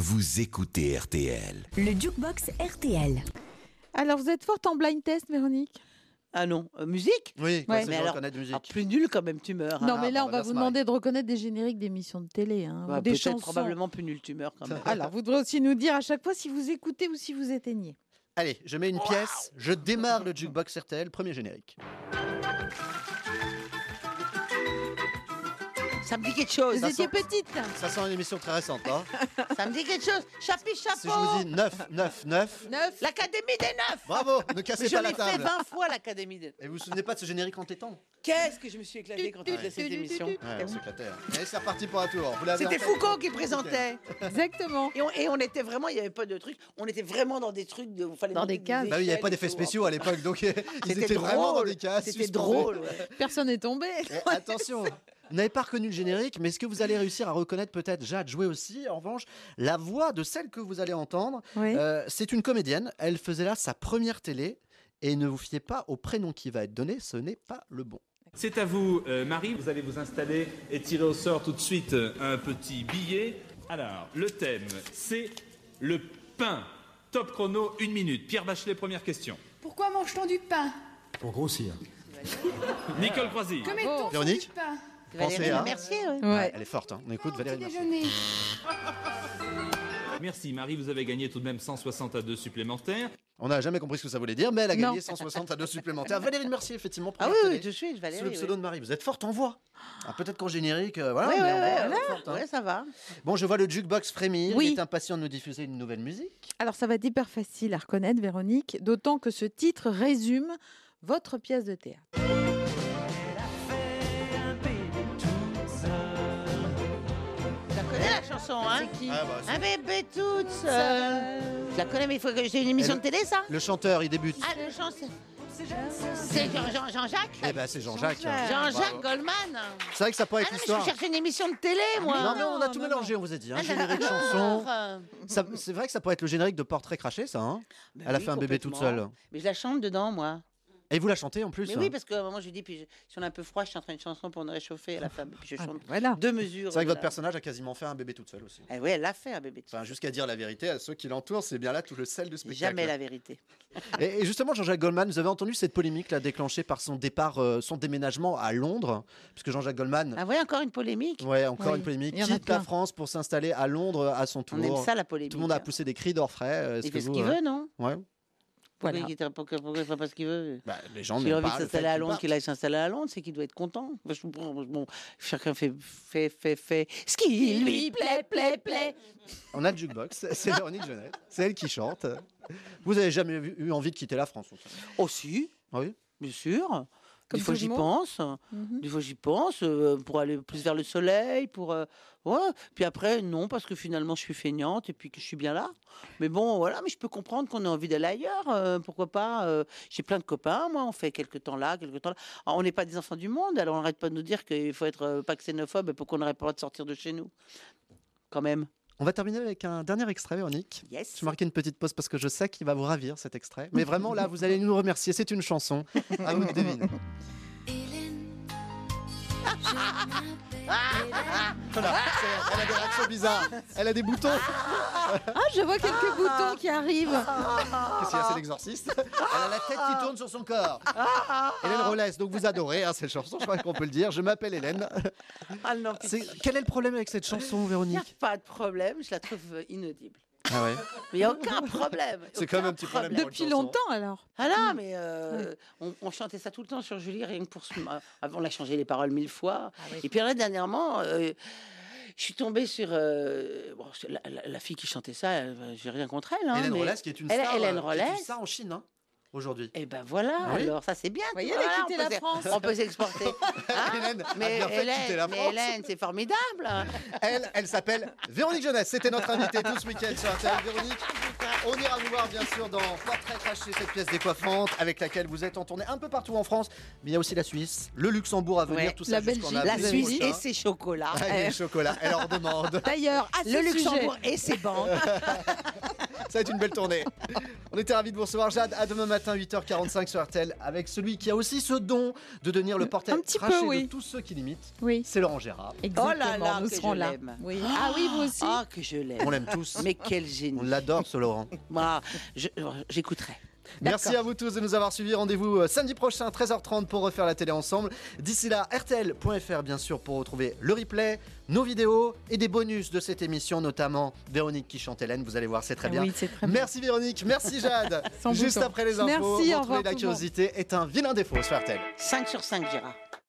vous écoutez RTL. Le Jukebox RTL. Alors, vous êtes forte en blind test, Véronique? Ah non, musique? Oui, Ouais. mais alors, reconnaître musique. alors, plus nul quand même, tu meurs. Non, hein. mais là, bon, on va là, vous c'est demander de reconnaître des génériques d'émissions de télé, hein, Bah, ou des peut-être chansons. probablement plus nul, tu meurs quand même. Alors, vous devrez aussi nous dire à chaque fois si vous écoutez ou si vous éteignez. Allez, je mets une pièce, je démarre le Jukebox RTL, premier générique. Ça me dit quelque chose. Vous étiez petite. Ça sent une émission très récente, hein. Ça me dit quelque chose. Chapi, chapeau. Si je vous dis 9, 9, 9, 9. L'Académie des Neufs. bravo, ne cassez Mais je pas la l'ai fait table. 20 fois, l'Académie des Neufs. Et vous vous souvenez pas de ce générique entêtant? Qu'est-ce que je me suis éclatée quand il faisait cette émission. Ouais, on s'éclatait. Et c'est reparti pour un tour. Vous l'avez C'était en tête. Foucault qui présentait. Exactement. Et on était vraiment, il n'y avait pas de trucs, on était vraiment dans des trucs, fallait Dans monter des cases. Bah oui, il n'y avait pas échelles et d'effets tout. spéciaux à l'époque, donc ils C'était étaient vraiment dans drôle. des cases. C'était suspendus. drôle. Ouais. Personne n'est tombé. Et attention, vous n'avez pas reconnu le générique, mais est-ce que vous allez réussir à reconnaître peut-être Jade jouer aussi, en revanche, la voix de celle que vous allez entendre? Oui. C'est une comédienne, elle faisait là sa première télé, et ne vous fiez pas au prénom qui va être donné, ce n'est pas le bon. C'est à vous, Marie. Vous allez vous installer et tirer au sort tout de suite un petit billet. Alors, le thème, c'est le pain. Top chrono, 1 minute. Pierre Bachelet, première question. Pourquoi mange-t-on du pain? Pour grossir. Nicole Croisy. Que met-on sur Véronique du pain? Pensez Valérie à... Mercier, ouais. Ouais. Elle est forte, hein. On écoute Au Valérie petit Mercier. déjeuner. Merci, Marie. Vous avez gagné tout de même 160 à 2 supplémentaires. On n'a jamais compris ce que ça voulait dire, mais elle a gagné Non. 160 à 2 supplémentaires. Valérie Mercier, effectivement. Ah première oui, télé, oui, tout de suite, Valérie. sous le pseudo de Marie. Vous êtes forte en voix. Ah, peut-être qu'en générique, voilà. Oui, mais oui, on oui, est forte, hein. ouais, ça va. Bon, je vois le jukebox frémir. Oui. Il est impatient de nous diffuser une nouvelle musique. Alors, ça va être hyper facile à reconnaître, Véronique, d'autant que ce titre résume votre pièce de théâtre. Tu la connais la chanson, hein? C'est qui? Ah, bah, Un bébé toute seule. Je la connais, mais il faut que j'ai une émission de télé, ça? le chanteur, il débute. Ah, le chanson. C'est Jean-Jacques? Eh ben, c'est Jean-Jacques. Jean-Jacques Goldman. C'est vrai que ça pourrait Ah être non, mais je l'histoire. cherche une émission de télé, moi. Non, mais on a tout non, mélangé, on vous a dit. Hein. Ah, Générique d'accord. chanson. C'est vrai que ça pourrait être le générique de Portrait craché, ça. Hein. Ben Elle a oui, fait un bébé toute complètement. seule. Mais je la chante dedans, moi. Et vous la chantez en plus. Mais hein. oui, parce que moi, je lui dis, puis si on est un peu froid, je chante une chanson pour nous réchauffer à la fin. Puis je chante Voilà. deux mesures. C'est vrai que votre là. personnage a quasiment fait un bébé toute seule aussi. Eh oui, elle l'a fait, un bébé toute seule. Enfin, jusqu'à dire la vérité à ceux qui l'entourent, c'est bien là tout le sel du spectacle. Jamais la vérité. Et justement, Jean-Jacques Goldman, vous avez entendu cette polémique là déclenchée par son départ, son déménagement à Londres, puisque Jean-Jacques Goldman, Ah ouais, encore une polémique. ouais, encore Oui, une polémique, il y en a quitte la plein. France pour s'installer à Londres à son tour. On aime ça, la polémique. Tout le monde a poussé des cris d'orfraie. Est-ce Il que fait ce vous, qu'il veut, non? Ouais. Voilà. Pourquoi il fait pas ce qu'il veut? Bah, les gens S'il a n'aiment envie pas de le fait s'installer à qu'il Londres, parte. qu'il aille s'installer à Londres, c'est qu'il doit être content. Bon, chacun fait ce qui lui plaît. On a le jukebox, c'est Véronique Jeunette, c'est elle qui chante. Vous avez jamais eu envie de quitter la France aussi? Aussi, Ah oui. bien sûr. Comme Des fois tout j'y le monde. pense, Mhm. des fois j'y pense pour aller plus vers le soleil, ouais. Puis après non parce que finalement je suis feignante et puis que je suis bien là. Mais bon voilà, mais je peux comprendre qu'on ait envie d'aller ailleurs. Pourquoi pas J'ai plein de copains, moi on fait quelques temps là, quelques temps là. Alors, on n'est pas des enfants du monde, alors on n'arrête pas de nous dire qu'il faut être pas xénophobe et pour qu'on n'aurait pas le droit de sortir de chez nous. Quand même. On va terminer avec un dernier extrait, Véronique. Yes. Je marquais une petite pause parce que je sais qu'il va vous ravir cet extrait. Mais vraiment là, vous allez nous remercier. C'est une chanson. À vous de deviner. Voilà, elle a des réactions bizarres. Elle a des boutons. Ah, je vois quelques boutons qui arrivent. Qu'est-ce qu'il y a, c'est l'exorciste. Elle a la tête qui tourne sur son corps. Hélène Rollès, donc vous adorez cette chanson, je crois qu'on peut le dire. Je m'appelle Hélène. Ah non, Quel est le problème avec cette chanson, il n'y a Véronique? pas de problème, je la trouve inaudible. Ah ouais. Mais il n'y a aucun problème. C'est quand même un petit problème. pour une Depuis chanson. longtemps, alors. Ah là, mais on chantait ça tout le temps sur Julie, rien que pour avant, on a changé les paroles 1000 fois. Et puis là, dernièrement, je suis tombée sur, sur la fille qui chantait ça. J'ai rien contre elle. Hein, Hélène mais Rollès, qui est une elle- star, Hélène qui est une Rollès. star en Chine, hein, aujourd'hui. Et ben voilà, Oui. alors ça c'est bien. Voyez, tu elle a vois, quitté on peut la s'e- France. On peut s'exporter. Hein Hélène a mais bien fait de quitter la mais France. Hélène, c'est formidable. hein. Elle s'appelle Véronique Jeunesse. C'était notre invitée tout ce week-end sur RTL. Véronique, on ira vous voir bien sûr dans Portrait craché, cette pièce décoiffante avec laquelle vous êtes en tournée un peu partout en France. Mais il y a aussi la Suisse, le Luxembourg à venir, Ouais. tout ça La jusqu'en Belgique, La avril Suisse prochain. et ses chocolats. Ah, et les chocolats, elle en demande. D'ailleurs, à ce Le sujet, Luxembourg et ses banques. Ça va être une belle tournée. On était ravis de vous recevoir, Jade. À demain matin, 8h45 sur RTL, avec celui qui a aussi ce don de devenir le portrait Un petit peu, craché oui. de tous ceux qui l'imitent. Oui, C'est Laurent Gérard. exactement. Oh là là, nous que serons je là. l'aime. Oui. Ah oui, vous aussi. Ah, que je l'aime. On l'aime tous. Mais quel génie. On l'adore, ce Laurent. Moi, j'écouterai. Merci à vous tous de nous avoir suivis. Rendez-vous samedi prochain, 13h30, pour refaire la télé ensemble. D'ici là, RTL.fr, bien sûr, pour retrouver le replay, nos vidéos et des bonus de cette émission, notamment Véronique qui chante Hélène. Vous allez voir, c'est très bien. Oui, c'est très bien. Merci Véronique, merci Jade. Sans Juste bouton. après les infos, Merci, au revoir retrouver la tout le monde. curiosité est un vilain défaut sur RTL. 5 sur 5, Gérard.